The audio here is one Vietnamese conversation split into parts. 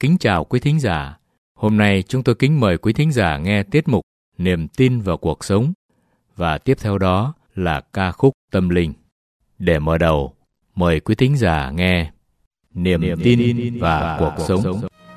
kính chào quý thính giả. Hôm nay chúng tôi kính mời quý thính giả nghe tiết mục Niềm tin vào cuộc sống và tiếp theo đó là ca khúc tâm linh. Để mở đầu, mời quý thính giả nghe Niềm tin và cuộc sống.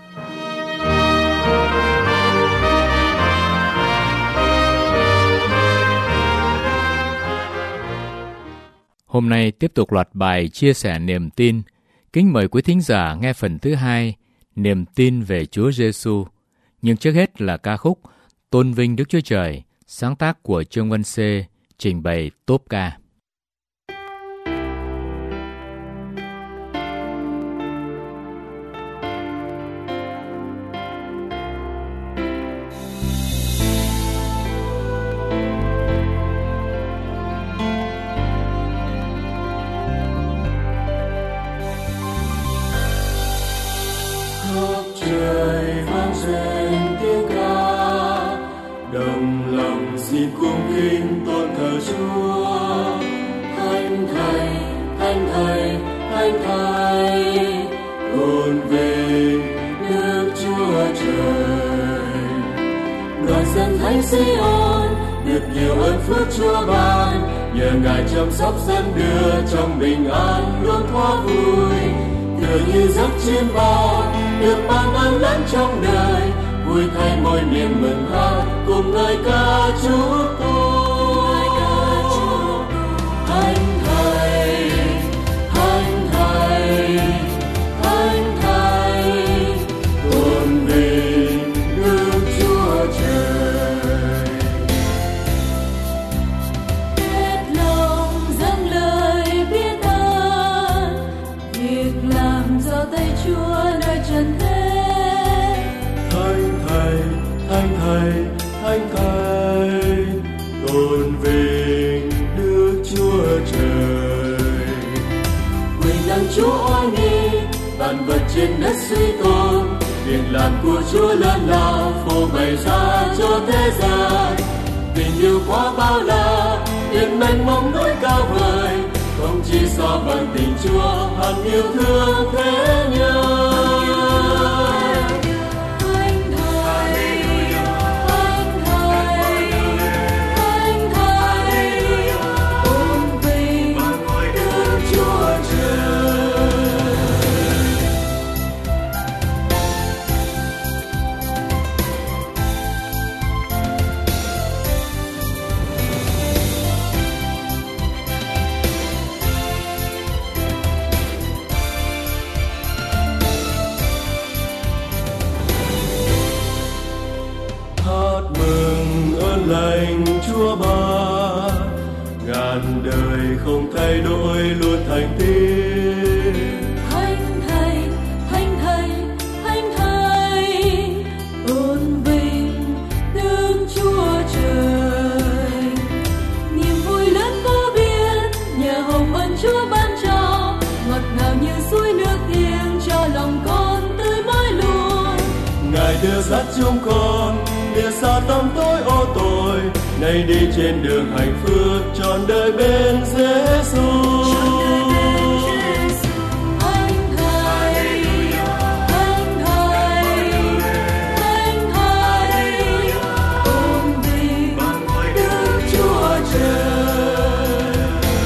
Hôm nay tiếp tục loạt bài chia sẻ niềm tin. Kính mời quý thính giả nghe phần thứ 2, niềm tin về Chúa Giêsu. Nhưng trước hết là ca khúc Tôn vinh Đức Chúa Trời, sáng tác của Trương Văn C, trình bày Tốp Ca. Xin cung kính tôn thờ Chúa, Thánh Thầy, Thánh Thầy, Thánh Thầy, tôn vinh Đức Chúa Trời. Đoàn dân thánh Sion được nhiều ơn phước Chúa ban, nhờ Ngài chăm sóc dẫn đưa trong bình an luôn thỏa vui. Tựa như giấc chim bao được ban ơn lớn trong đời, vui thay mỗi niềm mừng hát cùng ngợi ca Chúa tôi. Thánh Thầy, Thánh Thầy, Thánh Thầy, tôn vinh Đức Chúa Trời. Hết lòng dâng lời biết ơn, việc làm do tay Chúa nơi trần thế. Thánh Thầy, Thánh Thầy, tôn vinh Đức Chúa Trời. Quyền năng Chúa oai nghi, vạn vật trên đất suy tôn, việc làm của Chúa lớn lao phô bày ra cho thế gian. Tình yêu quá bao la, biển mênh mông núi cao vời, không chỉ so bằng tình Chúa hằng yêu thương thế nhân. Lành Chúa ban, ngàn đời không thay đổi luôn thành tín. Thánh Thầy, Thánh Thầy, Thánh Thầy, tôn vinh Đức Chúa Trời. Niềm vui lớn vô biên, nhờ hồng ân Chúa ban cho, ngọt ngào như suối nước thiêng cho lòng con tươi mới luôn. Ngài đưa dắt chúng con lìa xa tăm tối ô tội, nay đi trên đường hạnh phúc trọn đời bên Giêsu. Thánh Thầy, Thánh Thầy, Thánh Thầy, tôn vinh Đức Chúa Trời.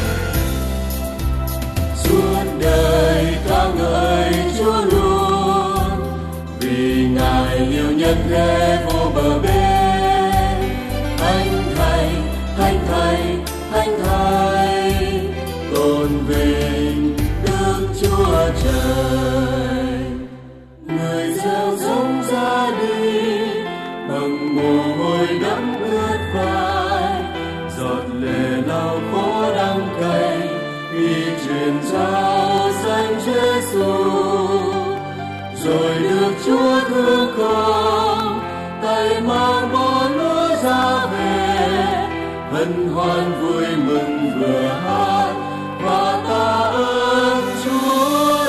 Suốt đời ca ngợi Chúa luôn, vì Ngài yêu nhân thế vô bờ bến. Thánh Thầy, Thánh Thầy, Thánh Thầy, tôn vinh Đức Chúa Trời. Người gieo giống ra đi bằng mồ hôi đẫm ướt vai, giọt lệ lau khổ đắng cay khi truyền giao danh Giêsu. Rồi được Chúa thương con, tay mang bỏ lối ra về, hân hoan vui mừng vừa hát và tạ ơn Chúa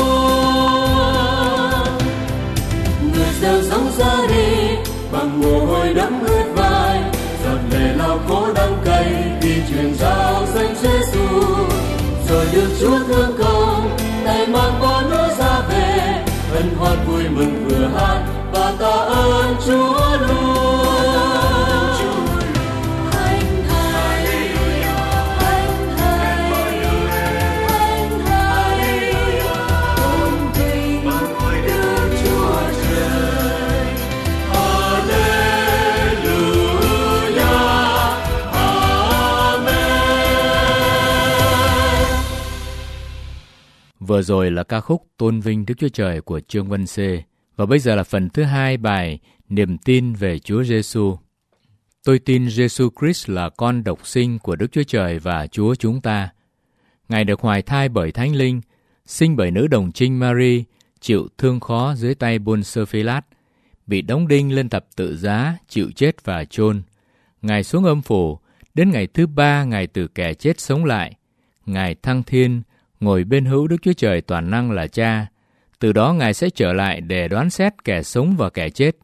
luôn. Người gieo giống ra đi bằng mồ hôi đẫm ướt vai, giọt lệ lau khổ đắng cay khi truyền giao danh Giêsu. Rồi được Chúa thương con, tay mang bỏ lối ra về, hân hoan vui mừng vừa và tạ ơn Chúa luôn. Hạnh thầy, hạnh thầy, hạnh thầy, tôn vinh Đức Chúa Trời. Vừa rồi là ca khúc Tôn vinh Đức Chúa Trời của Trương Văn Xê. Và bây giờ là phần thứ hai bài Niềm tin về Chúa Giêsu. Tôi tin Giêsu Christ là con độc sinh của Đức Chúa Trời và Chúa chúng ta. Ngài được hoài thai bởi Thánh Linh, sinh bởi nữ đồng trinh Mary, chịu thương khó dưới tay Pôn-sơ Phê-lát, bị đóng đinh lên thập tự giá, chịu chết và chôn. Ngài xuống âm phủ, đến ngày thứ ba Ngài từ kẻ chết sống lại. Ngài thăng thiên, ngồi bên hữu Đức Chúa Trời toàn năng là Cha. Từ đó Ngài sẽ trở lại để đoán xét kẻ sống và kẻ chết.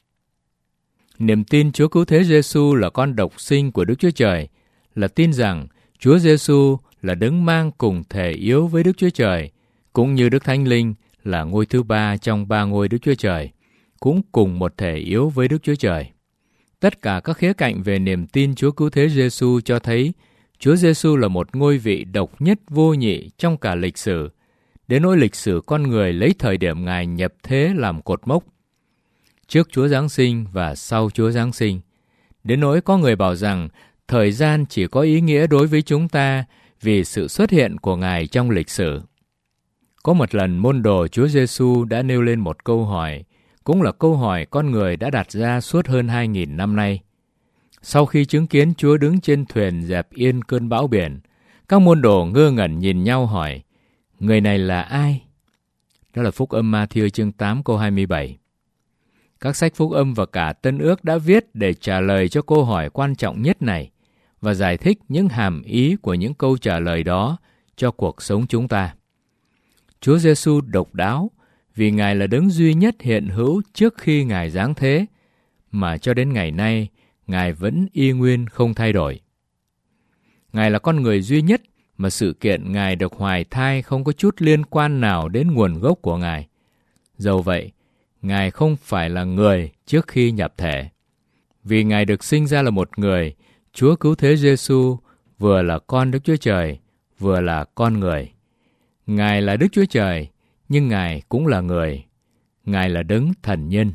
Niềm tin Chúa Cứu Thế Giêsu là con độc sinh của Đức Chúa Trời là tin rằng Chúa Giêsu là đấng mang cùng thể yếu với Đức Chúa Trời, cũng như Đức Thánh Linh là ngôi thứ ba trong ba ngôi Đức Chúa Trời, cũng cùng một thể yếu với Đức Chúa Trời. Tất cả các khía cạnh về niềm tin Chúa Cứu Thế Giêsu cho thấy Chúa Giêsu là một ngôi vị độc nhất vô nhị trong cả lịch sử, đến nỗi lịch sử con người lấy thời điểm Ngài nhập thế làm cột mốc, trước Chúa Giáng sinh và sau Chúa Giáng sinh. Đến nỗi có người bảo rằng thời gian chỉ có ý nghĩa đối với chúng ta vì sự xuất hiện của Ngài trong lịch sử. Có một lần môn đồ Chúa Giêsu đã nêu lên một câu hỏi, cũng là câu hỏi con người đã đặt ra suốt hơn 2.000 năm nay. Sau khi chứng kiến Chúa đứng trên thuyền dẹp yên cơn bão biển, các môn đồ ngơ ngẩn nhìn nhau hỏi, người này là ai? Đó là Phúc âm Ma-thi-ơ chương 8 câu 27. Các sách Phúc âm và cả Tân ước đã viết để trả lời cho câu hỏi quan trọng nhất này và giải thích những hàm ý của những câu trả lời đó cho cuộc sống chúng ta. Chúa Giêsu độc đáo vì Ngài là đấng duy nhất hiện hữu trước khi Ngài giáng thế, mà cho đến ngày nay Ngài vẫn y nguyên không thay đổi. Ngài là con người duy nhất mà sự kiện Ngài được hoài thai không có chút liên quan nào đến nguồn gốc của Ngài. Dầu vậy, Ngài không phải là người trước khi nhập thể. Vì Ngài được sinh ra là một người, Chúa Cứu Thế Giêsu vừa là con Đức Chúa Trời, vừa là con người. Ngài là Đức Chúa Trời, nhưng Ngài cũng là người. Ngài là đấng thần nhân.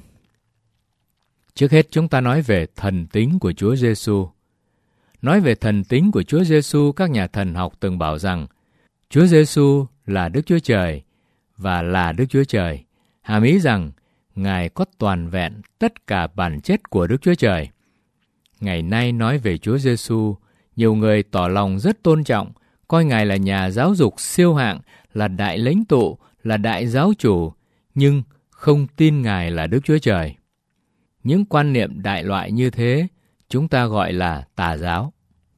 Trước hết chúng ta nói về thần tính của Chúa Giêsu. Nói về thần tính của Chúa Giêsu, các nhà thần học từng bảo rằng Chúa Giêsu là Đức Chúa Trời và là Đức Chúa Trời. Hàm ý rằng Ngài có toàn vẹn tất cả bản chất của Đức Chúa Trời. Ngày nay nói về Chúa Giêsu, nhiều người tỏ lòng rất tôn trọng, coi Ngài là nhà giáo dục siêu hạng, là đại lãnh tụ, là đại giáo chủ, nhưng không tin Ngài là Đức Chúa Trời. Những quan niệm đại loại như thế, chúng ta gọi là tà giáo.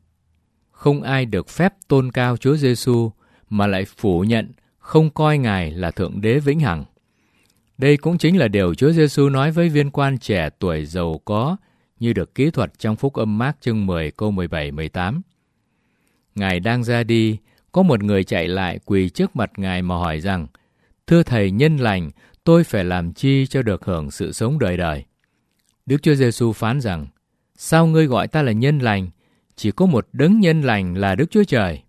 Không ai được phép tôn cao Chúa Giêsu mà lại phủ nhận, không coi Ngài là Thượng Đế vĩnh hằng. Đây cũng chính là điều Chúa Giêsu nói với viên quan trẻ tuổi giàu có, như được kỹ thuật trong Phúc âm Mác chương 10 câu 17-18. Ngài đang ra đi, có một người chạy lại quỳ trước mặt Ngài mà hỏi rằng, thưa Thầy nhân lành, tôi phải làm chi cho được hưởng sự sống đời đời? Đức Chúa Giêsu phán rằng, sao ngươi gọi ta là nhân lành? Chỉ có một đấng nhân lành là Đức Chúa Trời.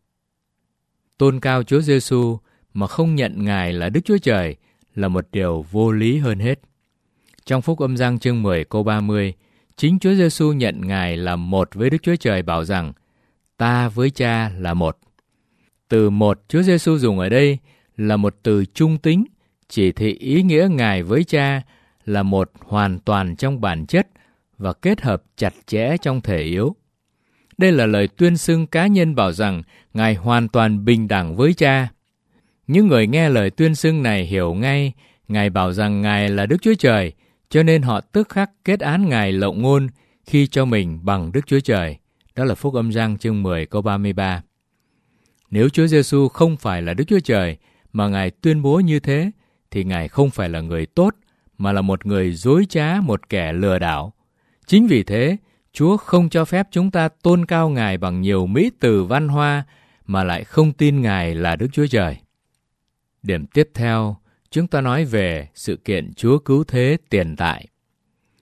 Tôn cao Chúa Giêsu mà không nhận Ngài là Đức Chúa Trời là một điều vô lý hơn hết. Trong Phúc âm Giăng chương 10 câu 30, chính Chúa Giêsu nhận Ngài là một với Đức Chúa Trời bảo rằng, ta với Cha là một. Từ một Chúa Giêsu dùng ở đây là một từ trung tính, chỉ thị ý nghĩa Ngài với Cha là một hoàn toàn trong bản chất và kết hợp chặt chẽ trong thể yếu. Đây là lời tuyên xưng cá nhân bảo rằng Ngài hoàn toàn bình đẳng với Cha. Những người nghe lời tuyên xưng này hiểu ngay Ngài bảo rằng Ngài là Đức Chúa Trời, cho nên họ tức khắc kết án Ngài lộng ngôn khi cho mình bằng Đức Chúa Trời. Đó là Phúc âm Giăng chương 10 câu 33. Nếu Chúa Giêsu không phải là Đức Chúa Trời mà Ngài tuyên bố như thế, thì Ngài không phải là người tốt, mà là một người dối trá, một kẻ lừa đảo. Chính vì thế, Chúa không cho phép chúng ta tôn cao Ngài bằng nhiều mỹ từ văn hoa, mà lại không tin Ngài là Đức Chúa Trời. Điểm tiếp theo, chúng ta nói về sự kiện Chúa Cứu Thế tiền tại.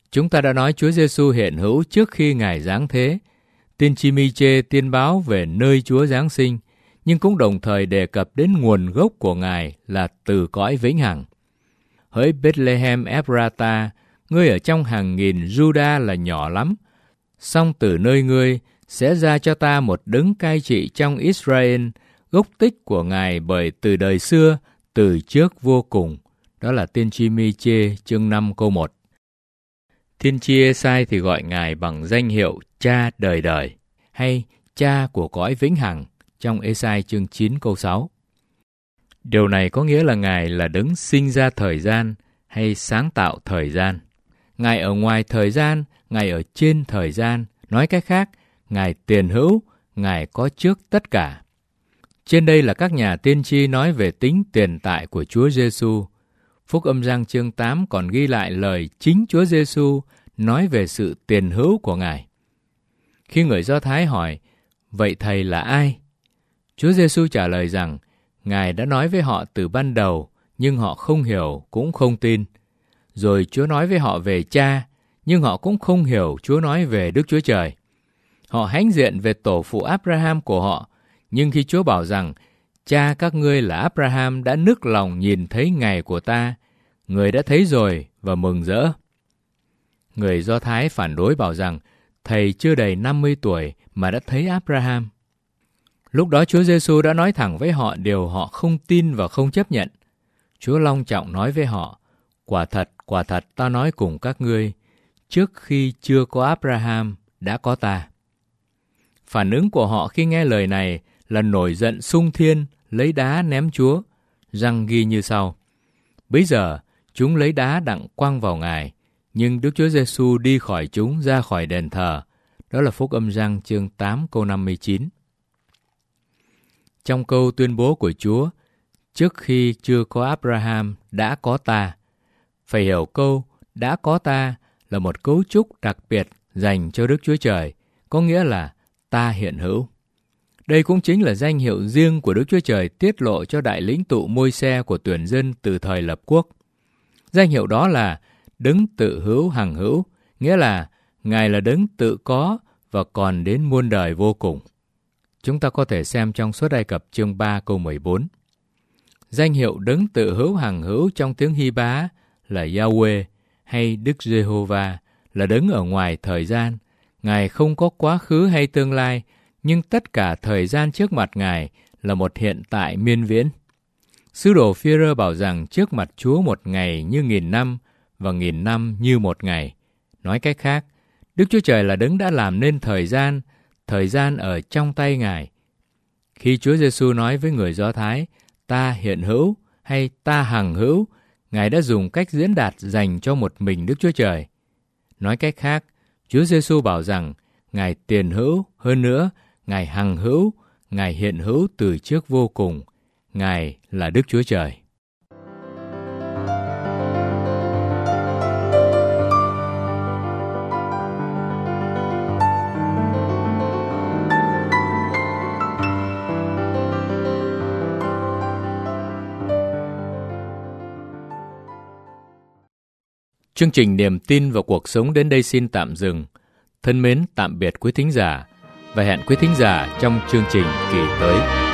Chúng ta đã nói Chúa Giêsu hiện hữu trước khi Ngài giáng thế. Tiên tri Mi-chê tiên báo về nơi Chúa giáng sinh, nhưng cũng đồng thời đề cập đến nguồn gốc của Ngài là từ cõi vĩnh hằng. Hỡi Bethlehem Ephrata, ngươi ở trong hàng nghìn Juda là nhỏ lắm, song từ nơi ngươi sẽ ra cho ta một đấng cai trị trong Israel, gốc tích của Ngài bởi từ đời xưa, từ trước vô cùng. Đó là tiên tri Mi-chê chương 5 câu 1. Tiên tri Ê-sai thì gọi Ngài bằng danh hiệu Cha đời đời, hay Cha của cõi vĩnh hằng trong Ê-sai chương 9 câu 6. Điều này có nghĩa là Ngài là đấng sinh ra thời gian hay sáng tạo thời gian. Ngài ở ngoài thời gian, Ngài ở trên thời gian. Nói cách khác, Ngài tiền hữu, Ngài có trước tất cả. Trên đây là các nhà tiên tri nói về tính tiền tại của Chúa Giêsu. Phúc Âm Giăng chương 8 còn ghi lại lời chính Chúa Giêsu nói về sự tiền hữu của Ngài. Khi người Do Thái hỏi, vậy Thầy là ai? Chúa Giêsu trả lời rằng, Ngài đã nói với họ từ ban đầu, nhưng họ không hiểu, cũng không tin. Rồi Chúa nói với họ về Cha, nhưng họ cũng không hiểu Chúa nói về Đức Chúa Trời. Họ hãnh diện về tổ phụ Abraham của họ, nhưng khi Chúa bảo rằng, Cha các ngươi là Abraham đã nức lòng nhìn thấy ngày của ta, người đã thấy rồi và mừng rỡ. Người Do Thái phản đối bảo rằng, Thầy chưa đầy 50 tuổi mà đã thấy Abraham. Lúc đó Chúa Giêsu đã nói thẳng với họ điều họ không tin và không chấp nhận. Chúa long trọng nói với họ, quả thật ta nói cùng các ngươi, trước khi chưa có Abraham đã có ta. Phản ứng của họ khi nghe lời này là nổi giận xung thiên, lấy đá ném Chúa. Răng ghi như sau: Bấy giờ chúng lấy đá đặng quăng vào Ngài, nhưng Đức Chúa Giêsu đi khỏi chúng ra khỏi đền thờ. Đó là Phúc Âm Giăng chương 8 câu 59. Trong câu tuyên bố của Chúa, trước khi chưa có Abraham đã có ta, phải hiểu câu đã có ta là một cấu trúc đặc biệt dành cho Đức Chúa Trời, có nghĩa là ta hiện hữu. Đây cũng chính là danh hiệu riêng của Đức Chúa Trời tiết lộ cho đại lĩnh tụ Môi-se của tuyển dân từ thời lập quốc. Danh hiệu đó là đấng tự hữu hằng hữu, nghĩa là Ngài là đấng tự có và còn đến muôn đời vô cùng. Chúng ta có thể xem trong Xuất Ai Cập chương 3 câu 14. Danh hiệu đấng tự hữu hằng hữu trong tiếng Hy-bá là Yahweh hay Đức Giê-hô-va, là đấng ở ngoài thời gian. Ngài không có quá khứ hay tương lai, nhưng tất cả thời gian trước mặt Ngài là một hiện tại miên viễn. Sứ đồ Phi-rơ bảo rằng trước mặt Chúa một ngày như 1000 năm và 1000 năm như một ngày. Nói cách khác, Đức Chúa Trời là đấng đã làm nên thời gian ở trong tay Ngài. Khi Chúa Giêsu nói với người Do Thái, ta hiện hữu hay ta hằng hữu, Ngài đã dùng cách diễn đạt dành cho một mình Đức Chúa Trời. Nói cách khác, Chúa Giêsu bảo rằng Ngài tiền hữu, hơn nữa, Ngài hằng hữu, Ngài hiện hữu từ trước vô cùng. Ngài là Đức Chúa Trời. Chương trình Niềm tin và cuộc sống đến đây xin tạm dừng. Thân mến tạm biệt quý thính giả và hẹn quý thính giả trong chương trình kỳ tới.